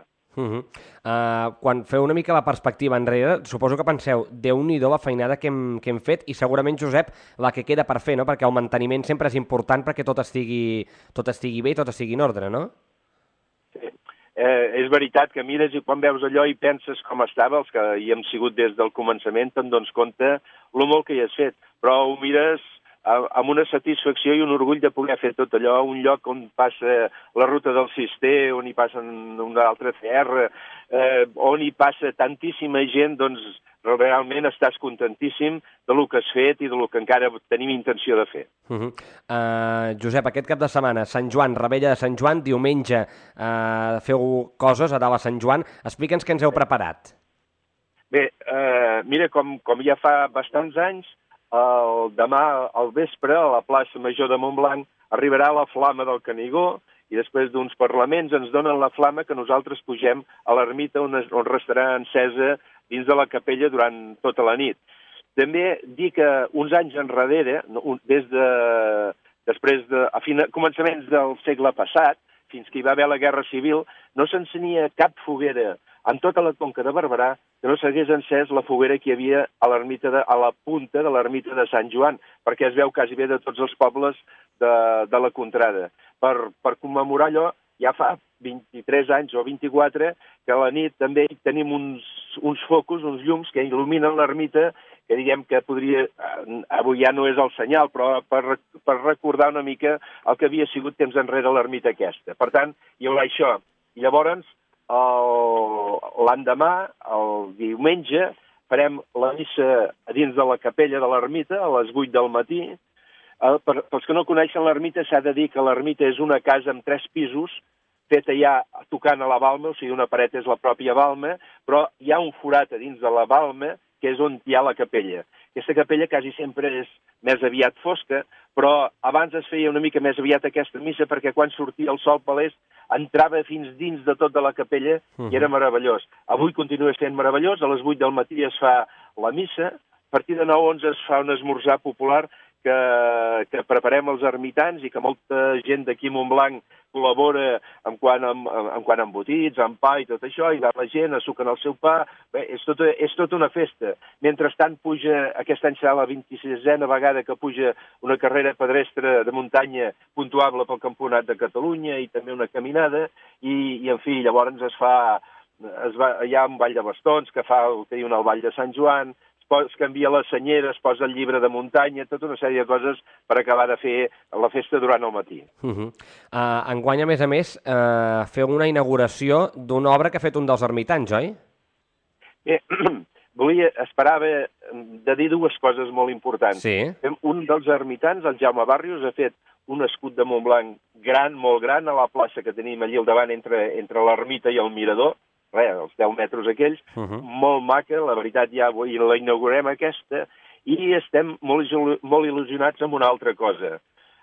Quan feu una mica la perspectiva enrere, suposo que penseu, Déu-n'hi-do la feinada que hem fet, i segurament, Josep, la que queda per fer, no? Perquè el manteniment sempre és important perquè tot estigui bé i tot estigui en ordre, no? Sí. És veritat que mires i quan veus allò i penses com estava, els que hi hem sigut des del començament, te'n dones compte el molt que hi has fet, però ho mires amb una satisfacció i un orgull de poder fer tot allò, un lloc on passa la ruta del Cister, on hi passa un altre CR, on hi passa tantíssima gent, doncs realment estàs contentíssim de lo que has fet i de lo que encara tenim intenció de fer. Josep, aquest cap de setmana, Sant Joan, rebella de Sant Joan, diumenge feu coses a dalt a Sant Joan. Explica'ns què ens heu preparat. Bé, mira, com ja fa bastants anys, demà al vespre, a la plaça Major de Montblanc, arribarà la flama del Canigó i després d'uns parlaments ens donen la flama que nosaltres pugem a l'ermita on restarà encesa dins de la capella durant tota la nit. També dir que uns anys enrere, a començaments del segle passat, fins que hi va haver la Guerra Civil, no s'encenia cap foguera en tota la Conca de Barberà que no s'hagués encès la foguera que hi havia a la punta de l'ermita de Sant Joan, perquè es veu quasi bé de tots els pobles de la contrada. Per commemorar allò, ja fa 23 anys o 24, que a la nit també tenim uns focus, uns llums que il·luminen l'ermita, que diguem que podria, avui ja no és el senyal, però per recordar una mica el que havia sigut temps enrere l'ermita aquesta. Per tant, hi haurà això. I llavors, l'endemà, el diumenge, farem la missa dins de la capella de l'ermita a les 8 del matí. Pels que no coneixen l'ermita, s'ha de dir que l'ermita és una casa amb 3 pisos feta ja tocant a la balma, o sigui, una paret és la pròpia balma, però hi ha un forat a dins de la balma que és on hi ha la capella. Aquesta capella quasi sempre és més aviat fosca, però abans es feia una mica més aviat aquesta missa perquè quan sortia el sol per l'est entrava fins dins de tot de la capella i era meravellós. Avui continua sent meravellós, a les 8 del matí es fa la missa, a partir de 9 a 11 es fa un esmorzar popular que preparem els ermitans i que molta gent d'aquí a Montblanc col·labora en quant a embotits, en pa i tot això, i va la gent, assuquen el seu pa. Bé, és tota una festa. Mentrestant puja, aquest any serà la 26a vegada que puja una carrera pedestre de muntanya puntuable pel Campionat de Catalunya i també una caminada, i en fi, llavors hi ha un ball de bastons que fa el que diuen el Ball de Sant Joan, es canvia la senyera, es posa el llibre de muntanya, tota una sèrie de coses per acabar de fer la festa durant el matí. Enguany, a més, feu una inauguració d'una obra que ha fet un dels ermitans, oi? Esperava de dir dues coses molt importants. Sí. Un dels ermitans, el Jaume Barrios, ha fet un escut de Montblanc gran, molt gran, a la plaça que tenim allí al davant entre l'ermita i el mirador, els 10 metres aquells, molt maca, la veritat ja avui la inaugurem aquesta, i estem molt il·lusionats amb una altra cosa.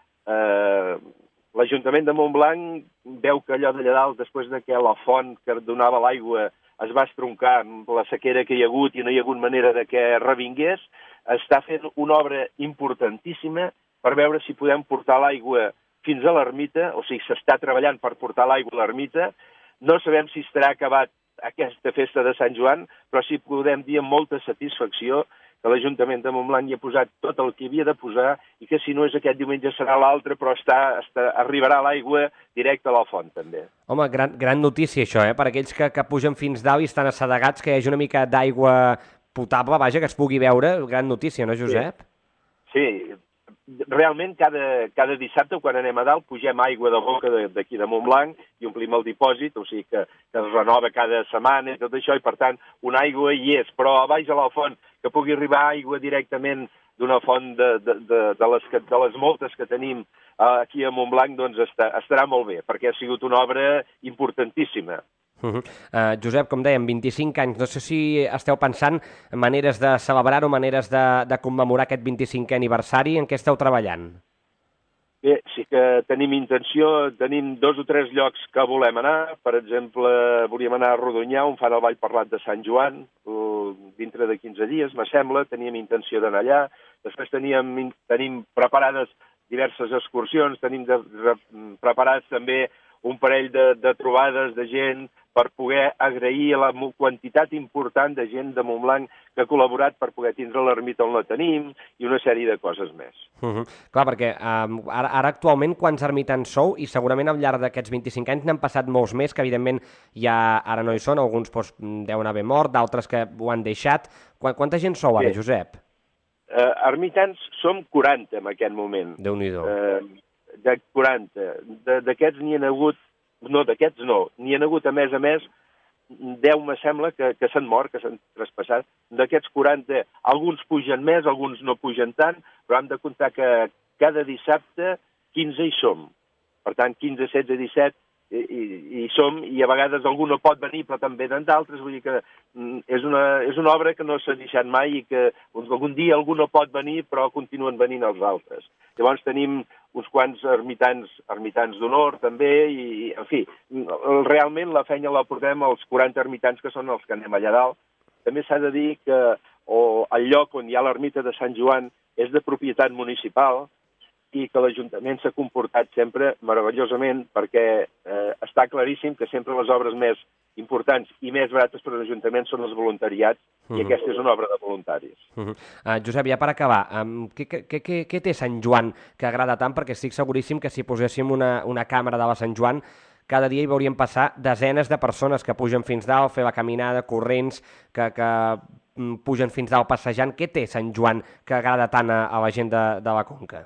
L'Ajuntament de Montblanc veu que allò d'allà dalt, després que la font que donava l'aigua es va estroncar amb la sequera que hi ha hagut i no hi ha hagut manera de que revingués, està fent una obra importantíssima per veure si podem portar l'aigua fins a l'ermita, o sigui, s'està treballant per portar l'aigua a l'ermita. No sabem si estarà acabat aquesta festa de Sant Joan, però sí podem dir amb molta satisfacció que l'Ajuntament de Montblanc hi ha posat tot el que havia de posar i que si no és aquest diumenge serà l'altre, però arribarà l'aigua directa a la font, també. Home, gran notícia això, per aquells que pugen fins dalt i estan assedegats, que hi hagi una mica d'aigua potable, vaja, que es pugui veure, gran notícia, no, Josep? Sí. Realment, cada dissabte, quan anem a dalt, pugem aigua de boca d'aquí de Montblanc i omplim el dipòsit, o sigui que es renova cada setmana i tot això, i per tant, una aigua hi és, però a baix a la font, que pugui arribar aigua directament d'una font de les moltes que tenim aquí a Montblanc, doncs estarà molt bé, perquè ha sigut una obra importantíssima. Josep, com dèiem, 25 anys. No sé si esteu pensant en maneres de celebrar-ho, maneres de commemorar aquest 25è aniversari. En què esteu treballant? Bé, sí que tenim intenció, tenim 2 o 3 llocs que volem anar. Per exemple, volíem anar a Rodonyà, on fan el ball parlat de Sant Joan, dintre de 15 dies, me sembla. Teníem intenció d'anar allà. Després tenim preparades diverses excursions, tenim preparats també un parell de trobades de gent per poder agrair la quantitat important de gent de Montblanc que ha col·laborat per poder tindre l'ermita on la tenim i una sèrie de coses més. Clar, perquè ara actualment quants ermitans sou? I segurament al llarg d'aquests 25 anys n'han passat molts més, que evidentment ja ara no hi són, alguns deuen haver mort, d'altres que ho han deixat. Quanta gent sou ara, Josep? Ermitans som 40 en aquest moment. Déu-n'hi-do. De 40. D'aquests n'hi ha hagut... No, d'aquests no. N'hi ha hagut, a més, 10, me sembla, que s'han mort, que s'han traspassat. D'aquests 40, alguns pugen més, alguns no pugen tant, però hem de comptar que cada dissabte 15 hi som. Per tant, 15, 16, 17 hi som, i a vegades algú no pot venir, però també venen d'altres. Vull dir que és una obra que no s'ha deixat mai i que algun dia algú no pot venir, però continuen venint els altres. Llavors tenim uns quants ermitans d'honor també, i en fi, realment la feina la portem als 40 ermitans que són els que anem allà dalt. També s'ha de dir que el lloc on hi ha l'ermita de Sant Joan és de propietat municipal i que l'Ajuntament s'ha comportat sempre meravellosament, perquè està claríssim que sempre les obres més importants i més barates per a l'Ajuntament són els voluntariats, i aquesta és una obra de voluntaris. Josep, ja per acabar, què té Sant Joan que agrada tant? Perquè estic seguríssim que si poséssim una càmera de la Sant Joan, cada dia hi veuríem passar desenes de persones que pugen fins dalt, fer la caminada, corrents, que pugen fins dalt passejant. Què té Sant Joan que agrada tant a la gent de la Conca?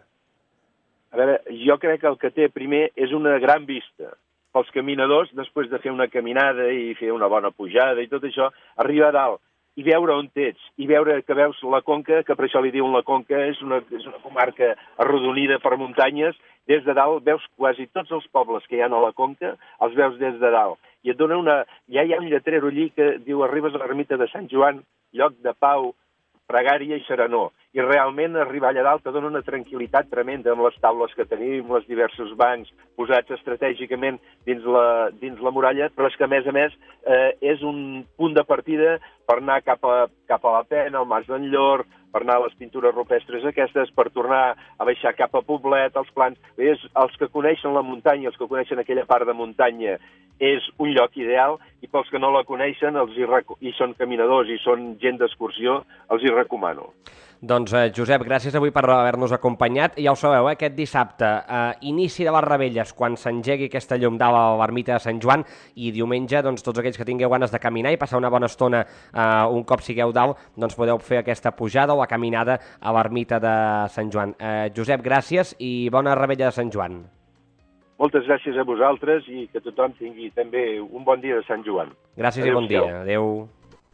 A veure, jo crec que el que té primer és una gran vista. Pels caminadors, després de fer una caminada i fer una bona pujada i tot això, arribar a dalt i veure on ets, i veure que veus la Conca, que per això li diuen la Conca, és una comarca arrodonida per muntanyes, des de dalt veus quasi tots els pobles que hi ha a la Conca, els veus des de dalt. I et dona ja hi ha un lletrero allí que diu arribes a l'ermita de Sant Joan, lloc de pau, pregària i serenor. I realment arribar allà dalt te dona una tranquil·litat tremenda amb les taules que tenim, els diversos bancs posats estratègicament dins la muralla, però és que a més és un punt de partida per anar cap a la Pena, al Mas d'en Llor, per anar a les pintures rupestres aquestes, per tornar a baixar cap a Poblet, als Plans. Els que coneixen la muntanya, els que coneixen aquella part de muntanya, és un lloc ideal, i pels que no la coneixen i són caminadors i són gent d'excursió, els hi recomano. Doncs, Josep, gràcies avui per haver-nos acompanyat. Ja ho sabeu, aquest dissabte, inici de les Rebelles, quan s'engegui aquesta llum d'ala a l'ermita de Sant Joan, i diumenge, doncs, tots aquells que tingueu ganes de caminar i passar una bona estona un cop sigueu dalt, doncs podeu fer aquesta pujada o la caminada a l'ermita de Sant Joan. Josep, gràcies i bona Rebella de Sant Joan. Moltes gràcies a vosaltres i que tothom tingui també un bon dia de Sant Joan. Gràcies i bon dia. Adéu.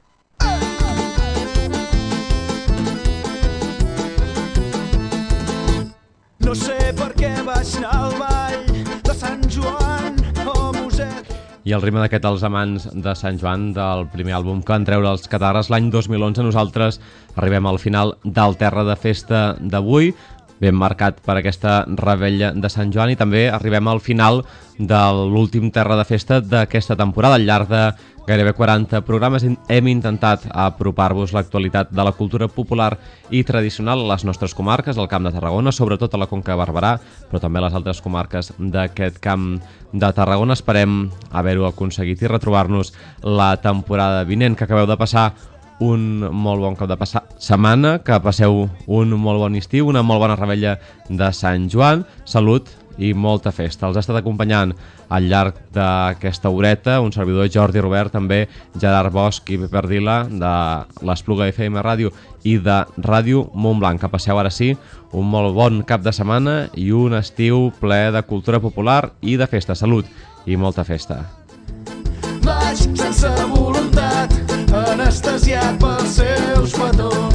No sé per què vaig anar al ball de Sant Joan o Muset. I el ritme d'aquest Els amants de Sant Joan, del primer àlbum que van treure els Catarres l'any 2011, nosaltres arribem al final del Terra de Festa d'avui, ben marcat per aquesta revetlla de Sant Joan, i també arribem al final de l'últim Terra de Festa d'aquesta temporada. Al llarg de gairebé 40 programes hem intentat apropar-vos l'actualitat de la cultura popular i tradicional a les nostres comarques, al Camp de Tarragona, sobretot a la Conca de Barberà, però també a les altres comarques d'aquest Camp de Tarragona. Esperem haver-ho aconseguit i retrobar-nos la temporada vinent. Que acabeu de passar un molt bon cap de setmana, que passeu un molt bon estiu, una molt bona revetlla de Sant Joan, salut i molta festa. Els ha estat acompanyant al llarg d'aquesta horeta un servidor, Jordi Robert, també Gerard Bosch i Pep Ardila de l'Espluga FM Ràdio i de Ràdio Montblanc. Que passeu ara sí un molt bon cap de setmana i un estiu ple de cultura popular i de festa. Salut i molta festa. Vaig sense voluntat, anestesiat pels seus petons.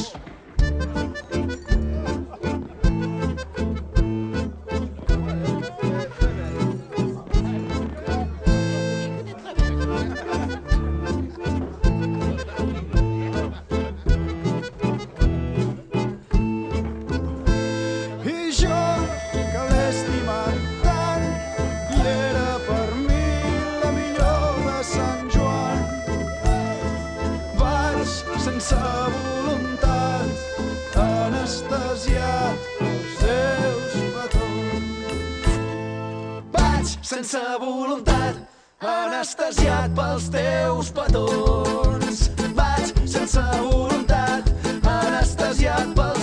I jo, que l'he estimat tant, i era per mi la millor de Sant Joan. Vaig sense voluntat, anestesiat pels teus petons. Vaig sense voluntat, anestesiat pels teus petons. Vaig sense voluntat, anestesiat pels